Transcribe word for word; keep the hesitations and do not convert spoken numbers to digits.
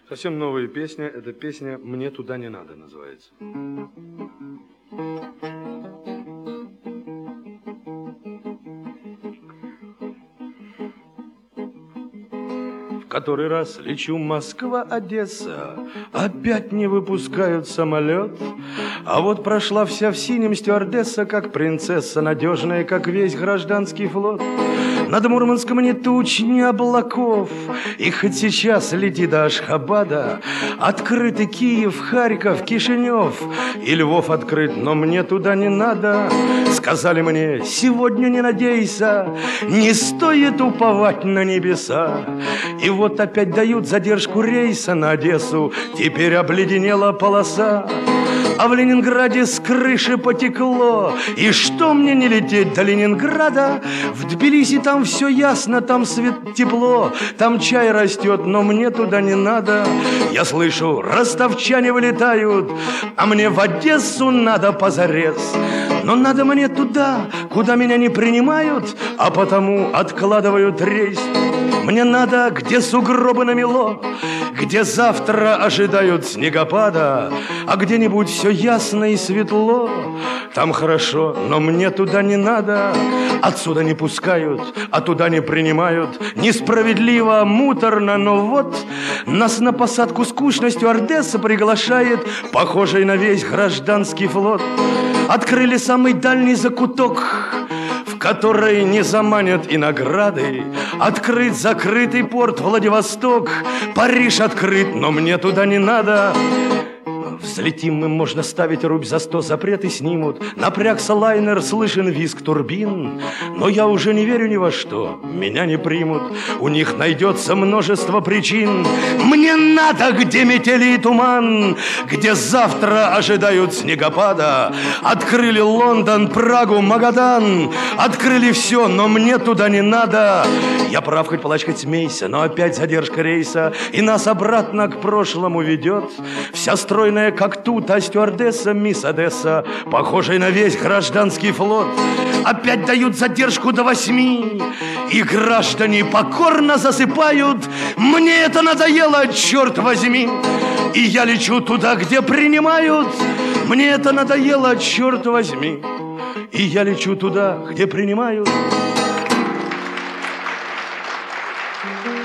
Совсем новая песня. Эта песня «Мне туда не надо» называется. В который раз лечу Москва-Одесса, опять не выпускают самолет. А вот прошла вся в синем стюардесса, как принцесса, надежная, как весь гражданский флот. Над Мурманском ни туч, ни облаков, и хоть сейчас лети до Ашхабада, открыты Киев, Харьков, Кишинев, и Львов открыт, но мне туда не надо. Сказали мне: сегодня не надейся, не стоит уповать на небеса. И вот опять дают задержку рейса на Одессу, теперь обледенела полоса. А в Ленинграде с крыши потекло, и что мне не лететь до Ленинграда? В Тбилиси там все ясно, там свет тепло, там чай растет, но мне туда не надо. Я слышу, ростовчане вылетают, а мне в Одессу надо позарез. Но надо мне туда, куда меня не принимают, а потому откладывают рейс. Мне надо, где сугробы намело, где завтра ожидают снегопада, а где-нибудь все ясно и светло. Там хорошо, но мне туда не надо. Отсюда не пускают, а туда не принимают. Несправедливо, муторно, но вот нас на посадку скучно стюардесса приглашает, похожей на весь гражданский флот. Открыли самый дальний закуток, в который не заманят и награды. Открыт закрытый порт Владивосток, Париж открыт, но мне туда не надо. Взлетим мы, можно ставить рубь за сто, запреты снимут. Напрягся лайнер, слышен визг турбин. Но я уже не верю ни во что, меня не примут. У них найдется множество причин. Мне надо, где метели и туман, где завтра ожидают снегопада. Открыли Лондон, Прагу, Магадан. Открыли все, но мне туда не надо. Я прав, хоть плачь, хоть смейся, но опять задержка рейса, и нас обратно к прошлому ведет. Вся стройная, как тут, а стюардесса мисс Одесса, похожей на весь гражданский флот. Опять дают задержку до восьми, и граждане покорно засыпают. Мне это надоело, черт возьми, и я лечу туда, где принимают. Мне это надоело, черт возьми, и я лечу туда, где принимают.